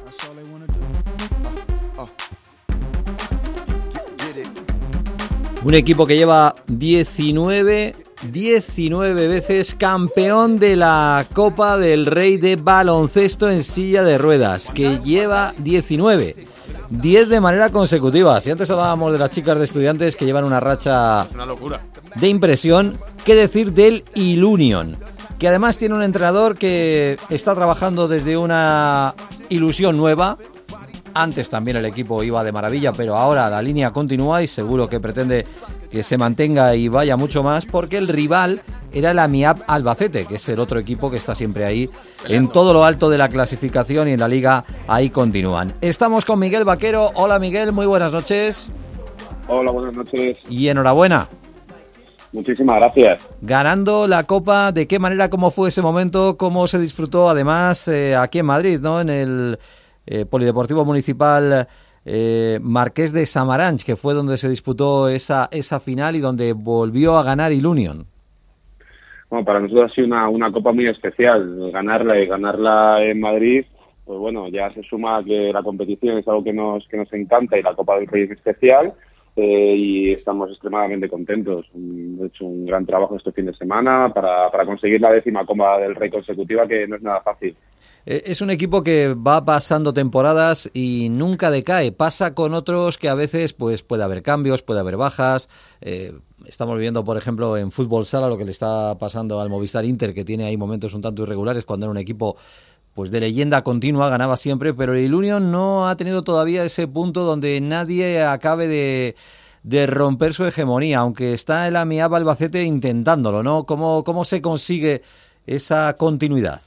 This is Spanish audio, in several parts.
Un equipo que lleva 19 veces campeón de la Copa del Rey de baloncesto en silla de ruedas, que lleva 10 de manera consecutiva. Si antes hablábamos de las chicas de Estudiantes que llevan una racha, una locura de impresión, ¿qué decir del Ilunion? Que además tiene un entrenador que está trabajando desde una ilusión nueva. Antes también el equipo iba de maravilla, pero ahora la línea continúa y seguro que pretende que se mantenga y vaya mucho más, porque el rival era el Amiab Albacete, que es el otro equipo que está siempre ahí en todo lo alto de la clasificación, y en la liga ahí continúan. Estamos con Miguel Vaquero. Hola Miguel, muy buenas noches. Hola, buenas noches. Y enhorabuena. Muchísimas gracias. Ganando la Copa, ¿de qué manera? ¿Cómo fue ese momento? ¿Cómo se disfrutó además aquí en Madrid, ¿no? En el Polideportivo Municipal Marqués de Samaranch, que fue donde se disputó esa final y donde volvió a ganar Ilunion. Bueno, para nosotros ha sido una copa muy especial. Ganarla en Madrid, pues bueno, ya se suma que la competición es algo que nos encanta, y la Copa del Rey es especial, y estamos extremadamente contentos. He hecho un gran trabajo este fin de semana para conseguir la 10ª Copa del Rey consecutiva, que no es nada fácil. Es un equipo que va pasando temporadas y nunca decae. Pasa con otros que a veces pues puede haber cambios, puede haber bajas. Estamos viendo, por ejemplo, en fútbol sala lo que le está pasando al Movistar Inter, que tiene ahí momentos un tanto irregulares cuando era un equipo pues de leyenda continua, ganaba siempre, pero el Ilunion no ha tenido todavía ese punto donde nadie acabe de romper su hegemonía, aunque está el Amiab Albacete intentándolo, ¿no? ¿Cómo se consigue esa continuidad?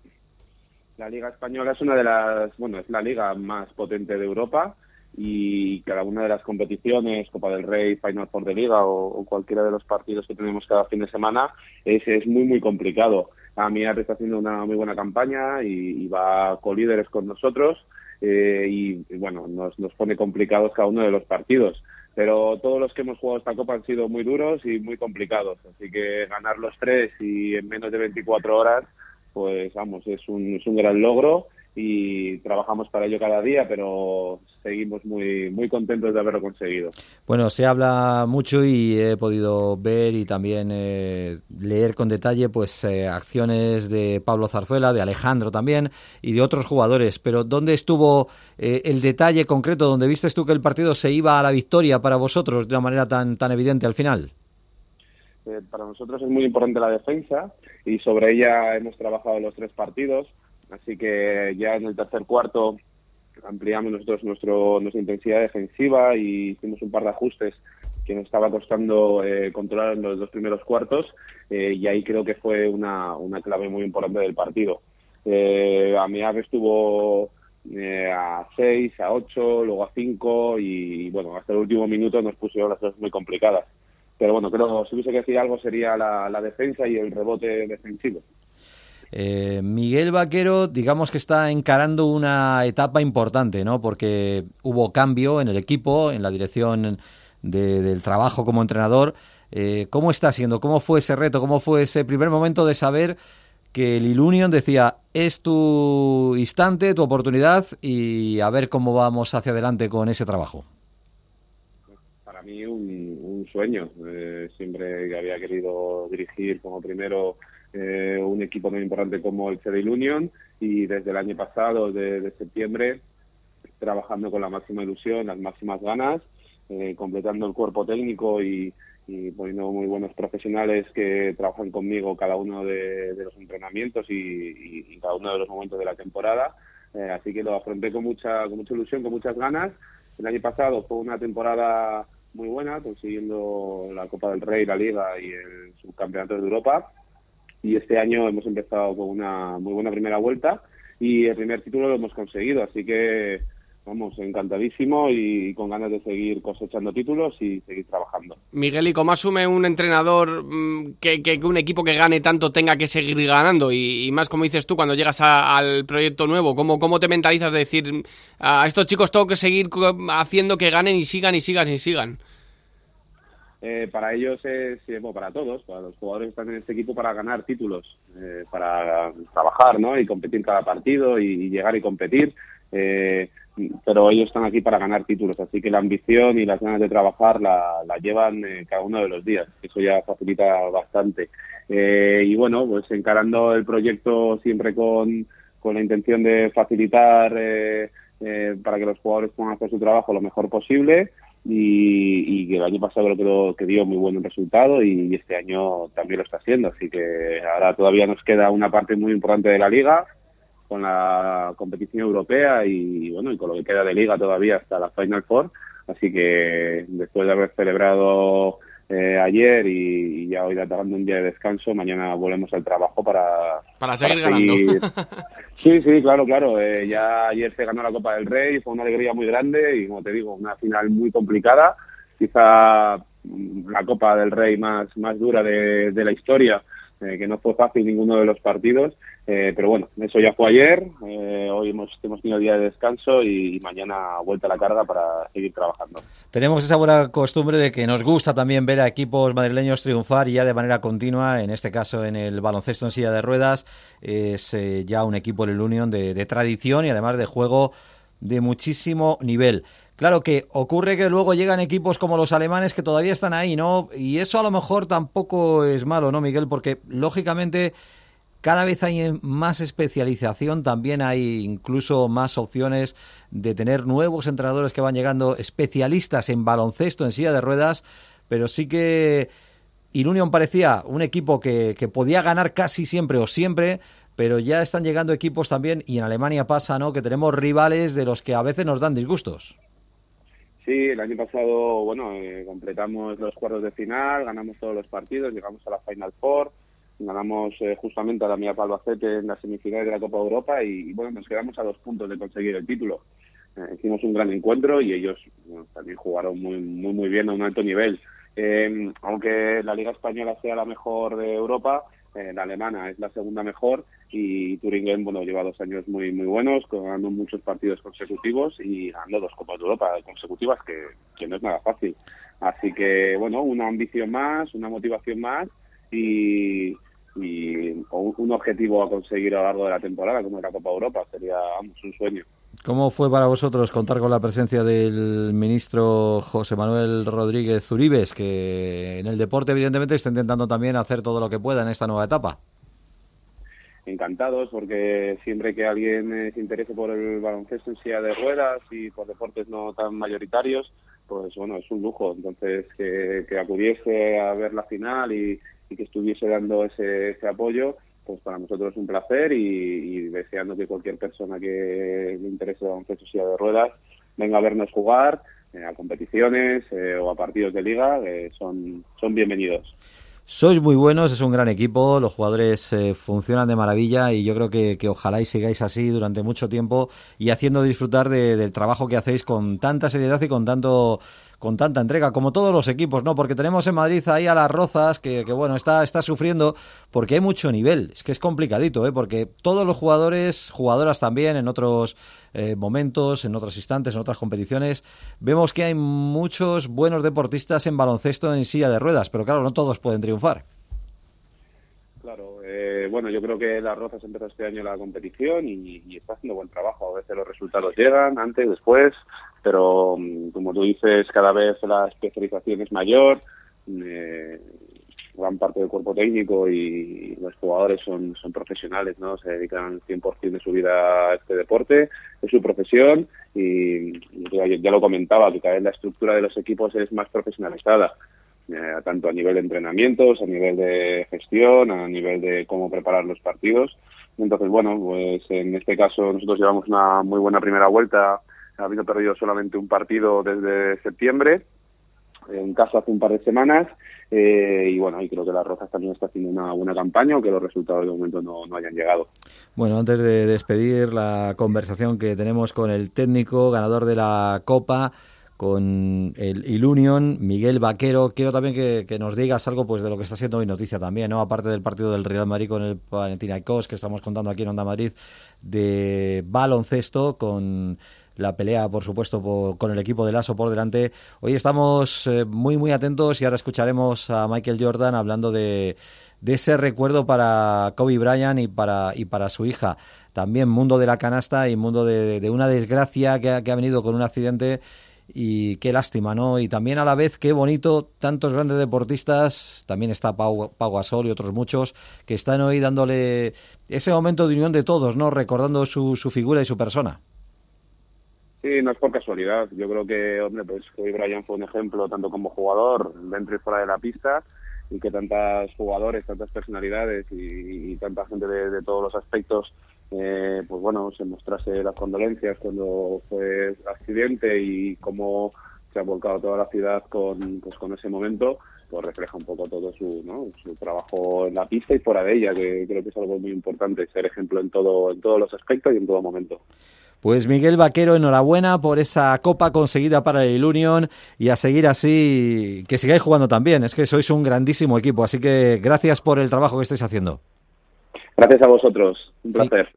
La Liga Española es es la liga más potente de Europa, y cada una de las competiciones, Copa del Rey, Final Four de Liga o cualquiera de los partidos que tenemos cada fin de semana, es muy, muy complicado. Amiab está haciendo una muy buena campaña y va colíderes con nosotros, y bueno, nos pone complicados cada uno de los partidos. Pero todos los que hemos jugado esta Copa han sido muy duros y muy complicados, así que ganar los 3 y en menos de 24 horas, pues vamos, es un gran logro, y trabajamos para ello cada día, pero seguimos muy, muy contentos de haberlo conseguido. Bueno, se habla mucho y he podido ver y también leer con detalle pues acciones de Pablo Zarzuela, de Alejandro también y de otros jugadores, pero ¿dónde estuvo el detalle concreto donde viste tú que el partido se iba a la victoria para vosotros de una manera tan evidente al final? Para nosotros es muy importante la defensa, y sobre ella hemos trabajado los 3 partidos, así que ya en el tercer cuarto ampliamos nosotros nuestra intensidad defensiva y hicimos un par de ajustes que nos estaba costando controlar en los 2 primeros cuartos, y ahí creo que fue una clave muy importante del partido. Amiab estuvo a 6, a 8, luego a 5, y bueno, hasta el último minuto nos pusieron las cosas muy complicadas. Pero bueno, creo que si hubiese que decir algo sería la defensa y el rebote defensivo. Miguel Vaquero, digamos que está encarando una etapa importante, ¿no? Porque hubo cambio en el equipo, en la dirección del trabajo como entrenador. ¿Cómo está siendo? ¿Cómo fue ese reto? ¿Cómo fue ese primer momento de saber que el Ilunion decía, es tu instante, tu oportunidad, y a ver cómo vamos hacia adelante con ese trabajo? Para mí un sueño. Siempre había querido dirigir como primero un equipo tan importante como el CD Ilunion, y desde el año pasado, de septiembre, trabajando con la máxima ilusión, las máximas ganas, completando el cuerpo técnico y poniendo muy buenos profesionales que trabajan conmigo cada uno de los entrenamientos y cada uno de los momentos de la temporada. Así que lo afronté con mucha ilusión, con muchas ganas. El año pasado fue una temporada muy buena, consiguiendo la Copa del Rey, la Liga y el Subcampeonato de Europa. Y este año hemos empezado con una muy buena primera vuelta y el primer título lo hemos conseguido, así que vamos, encantadísimo y con ganas de seguir cosechando títulos y seguir trabajando. Miguel, ¿y cómo asume un entrenador que un equipo que gane tanto tenga que seguir ganando? Y más, como dices tú, cuando llegas al proyecto nuevo, ¿cómo te mentalizas de decir a estos chicos tengo que seguir haciendo que ganen y sigan y sigan y sigan? Para ellos para todos, para los jugadores que están en este equipo, para ganar títulos, para trabajar, ¿no? Y competir cada partido y llegar y competir. pero ellos están aquí para ganar títulos, así que la ambición y las ganas de trabajar la llevan cada uno de los días, eso ya facilita bastante. Y bueno, pues encarando el proyecto siempre con la intención de facilitar para que los jugadores puedan hacer su trabajo lo mejor posible, y que el año pasado creo que dio muy buen resultado y este año también lo está haciendo, así que ahora todavía nos queda una parte muy importante de la liga con la competición europea y bueno, y con lo que queda de liga todavía hasta la Final Four, así que después de haber celebrado ayer y ya hoy dando un día de descanso, mañana volvemos al trabajo para seguir ganando. Sí, claro. Ya ayer se ganó la Copa del Rey, fue una alegría muy grande y, como te digo, una final muy complicada, quizá la Copa del Rey más dura de la historia, que no fue fácil ninguno de los partidos, pero bueno, eso ya fue ayer, hoy hemos tenido día de descanso y mañana vuelta a la carga para seguir trabajando. Tenemos esa buena costumbre de que nos gusta también ver a equipos madrileños triunfar ya de manera continua, en este caso en el baloncesto en silla de ruedas, es ya un equipo, el Union, de tradición y además de juego de muchísimo nivel. Claro que ocurre que luego llegan equipos como los alemanes que todavía están ahí, ¿no? Y eso a lo mejor tampoco es malo, ¿no, Miguel? Porque, lógicamente, cada vez hay más especialización, también hay incluso más opciones de tener nuevos entrenadores que van llegando, especialistas en baloncesto, en silla de ruedas, pero sí que Union parecía un equipo que podía ganar casi siempre o siempre, pero ya están llegando equipos también, y en Alemania pasa, ¿no?, que tenemos rivales de los que a veces nos dan disgustos. Sí, el año pasado, completamos los cuartos de final, ganamos todos los partidos, llegamos a la Final Four, ganamos justamente a la Mia Albacete en las semifinales de la Copa Europa y bueno, nos quedamos a 2 puntos de conseguir el título. Hicimos un gran encuentro y ellos también jugaron muy bien a un alto nivel. Aunque la Liga Española sea la mejor de Europa, la alemana es la segunda mejor y Thüringen, lleva 2 años muy buenos, ganando muchos partidos consecutivos y ganando 2 Copas de Europa consecutivas, que no es nada fácil. Así que, una ambición más, una motivación más y un objetivo a conseguir a lo largo de la temporada, como la Copa Europa, sería un sueño. ¿Cómo fue para vosotros contar con la presencia del ministro José Manuel Rodríguez Zuribes, que en el deporte evidentemente está intentando también hacer todo lo que pueda en esta nueva etapa? Encantados, porque siempre que alguien se interese por el baloncesto en silla de ruedas y por deportes no tan mayoritarios, pues es un lujo. Entonces, que acudiese a ver la final y que estuviese dando ese apoyo, pues para nosotros es un placer y deseando que cualquier persona que le interese el baloncesto en silla de ruedas venga a vernos jugar a competiciones o a partidos de liga, son bienvenidos. Sois muy buenos, es un gran equipo, los jugadores funcionan de maravilla y yo creo que ojalá y sigáis así durante mucho tiempo y haciendo disfrutar del trabajo que hacéis con tanta seriedad y con tanta entrega, como todos los equipos, ¿no? Porque tenemos en Madrid ahí a las Rozas que está sufriendo porque hay mucho nivel, es que es complicadito, porque todos los jugadoras también en otros momentos, en otros instantes, en otras competiciones, vemos que hay muchos buenos deportistas en baloncesto en silla de ruedas, pero claro, no todos pueden triunfar. Claro, yo creo que las Rozas empezó este año la competición y está haciendo buen trabajo. A veces los resultados llegan antes, después, pero como tú dices, cada vez la especialización es mayor, gran parte del cuerpo técnico y los jugadores son profesionales, ¿no? Se dedican 100% de su vida a este deporte, es su profesión y ya lo comentaba, que cada vez la estructura de los equipos es más profesionalizada. Tanto a nivel de entrenamientos, a nivel de gestión, a nivel de cómo preparar los partidos. Entonces, pues en este caso nosotros llevamos una muy buena primera vuelta, habiendo perdido solamente un partido desde septiembre, en casa hace un par de semanas, y creo que las Rozas también está haciendo una buena campaña, aunque los resultados de momento no hayan llegado. Bueno, antes de despedir la conversación que tenemos con el técnico ganador de la Copa, con el Ilunion. Miguel Vaquero, quiero también que nos digas algo pues de lo que está siendo hoy noticia también, ¿no? Aparte del partido del Real Madrid con el Panathinaikos que estamos contando aquí en Onda Madrid, de baloncesto, con la pelea, por supuesto, con el equipo de Lasso por delante. Hoy estamos muy atentos y ahora escucharemos a Michael Jordan hablando de ese recuerdo para Kobe Bryant y para su hija. También mundo de la canasta y mundo de una desgracia que ha venido con un accidente. Y qué lástima, ¿no? Y también a la vez qué bonito, tantos grandes deportistas, también está Pau Gasol y otros muchos, que están hoy dándole ese momento de unión de todos, ¿no? Recordando su figura y su persona. Sí, no es por casualidad. Yo creo que, hombre, pues Kobe Bryant fue un ejemplo tanto como jugador dentro y fuera de la pista, y que tantos jugadores, tantas personalidades y tanta gente de todos los aspectos pues bueno, se mostrase las condolencias cuando fue el accidente y cómo se ha volcado toda la ciudad con ese momento, pues refleja un poco todo su trabajo en la pista y fuera de ella, que creo que es algo muy importante, ser ejemplo en todos los aspectos y en todo momento. Pues Miguel Vaquero, enhorabuena por esa copa conseguida para el Ilunion y a seguir así, que sigáis jugando también, es que sois un grandísimo equipo, así que gracias por el trabajo que estáis haciendo. Gracias a vosotros, un placer.